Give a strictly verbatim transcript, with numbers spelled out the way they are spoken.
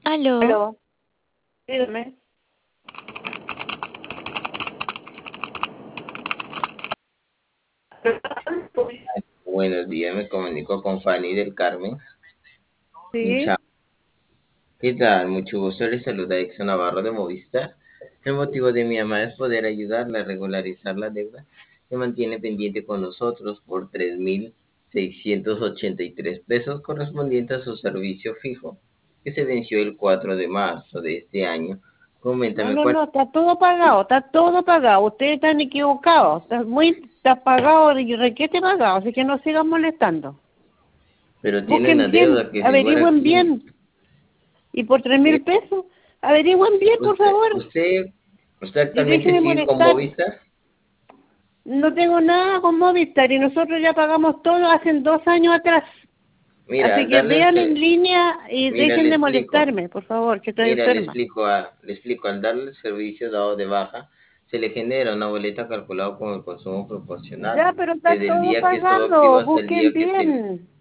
Aló, Aló, dígame. Buenos días, me comunico con Fanny del Carmen. Sí, Hincha. ¿Qué tal? Mucho gusto, les saluda Exxon Navarro de Movistar. El motivo de mi llamada es poder ayudarla a regularizar la deuda que mantiene pendiente con nosotros por tres mil seiscientos ochenta y tres pesos correspondiente a su servicio fijo, que se venció el cuatro de marzo de este año. no, Coméntame no, cuál, no, está todo pagado, está todo pagado. Ustedes están equivocados, está muy, está pagado y requete pagado, así que no sigan molestando. pero tiene Busquen una bien, deuda que figura averigüen aquí. bien. Y por tres Eh, mil pesos, averigüen bien, por usted, favor. usted, usted Y actualmente dejen de sigue con molestar. Movistar. No tengo nada con Movistar y nosotros ya pagamos todo hace dos años atrás. Mira, Así al que darle el vean en ser- línea y Mira, le dejen de explico. molestarme, por favor, que estoy Mira, le enferma. explico, a, le explico. Al darle el servicio dado de baja, se le genera una boleta calculada con el consumo proporcional, Ya, pero está desde el todo día que estuvo activo pagado. hasta el Busquen día que se, bien.